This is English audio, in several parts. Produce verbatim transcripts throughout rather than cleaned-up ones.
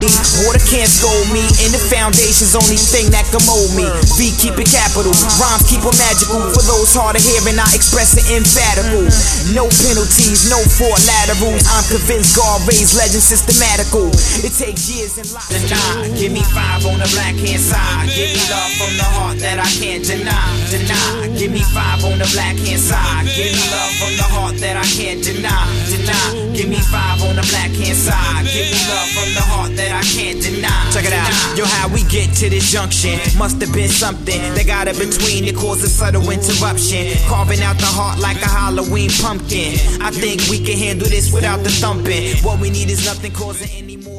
Water can't scold me, and the foundation's only thing that can mold me. V keep it capital, rhymes keep it magical. For those hard of hearing, I express it emphatical. No penalties, no four laterals. I'm convinced God raised legends systematical. It takes years and lots. Deny, give me five on the black hand side. Give me love from the heart that I can't deny. Deny, give me five on the black hand side. Give me love from the heart that I can't deny. Deny, give me five on the black hand side. Give me love from the heart that I can't deny. Check it out, yo, how we get to this junction must have been something that got in between that caused a subtle interruption. Carving out the heart like a Halloween pumpkin. I think we can handle this without the thumping. What we need is nothing causing any more.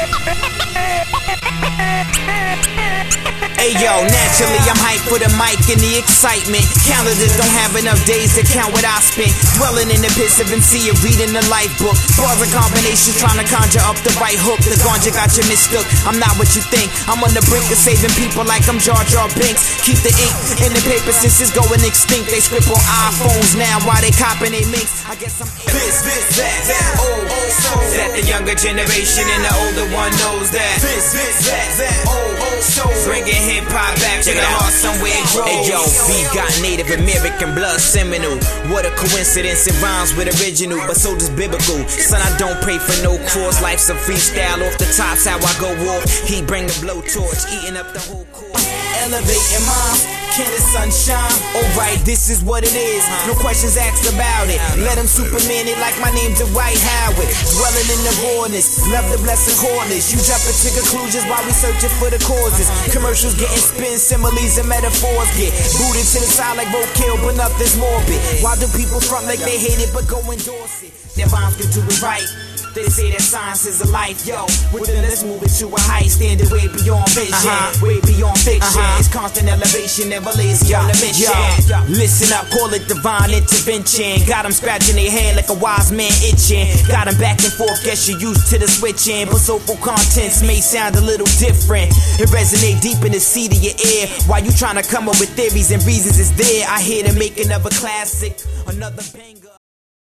Hey yo, naturally I'm hyped for the mic and the excitement. Calendars don't have enough days to count what I spent dwelling in the pits of M C and reading the life book. Bars and combinations trying to conjure up the right hook. The ganja got you mistook. I'm not what you think. I'm on the brink of saving people like I'm Jar Jar Binks. Keep the ink in the paper since it's going extinct. They script on iPhones now while they copping they minks. I guess I'm this, this, that, that, old, old soul. That the younger generation and the older one knows that. This, this, that, that, old, old soul. Bringing hip hop back to the heart somewhere it grows. Hey yo, V got Native American blood seminal. What a coincidence, it rhymes with original, but so does biblical. Son, I don't pray for no cross. Life's a freestyle off the tops, how I go off. He bring the blowtorch, eating up the whole course. Elevating mom, can the sun shine? Alright, this is what it is. No questions asked about it. Let him Superman it like my name's Dwight Howard. Dwelling in the rawness, love the blessed cornish. You jump into conclusions while we searching for the causes. Commercials getting spin, similes and metaphors get booted to the side like roadkill, but nothing's morbid. Why do people front like they hate it but go endorse it? Their rhymes can do it right. They say that science is a life, yo. Well then let's move it to a height, standing way beyond vision, uh-huh. way beyond fiction. Uh-huh. It's constant elevation, never lazy on the mission. Yo. Listen up, call it divine intervention. Got them scratching their head like a wise man itching. Got them back and forth, guess you're used to the switching. But soulful contents may sound a little different. It resonate deep in the seat of your ear. While you trying to come up with theories and reasons, it's there. I hear to make another classic, another banger.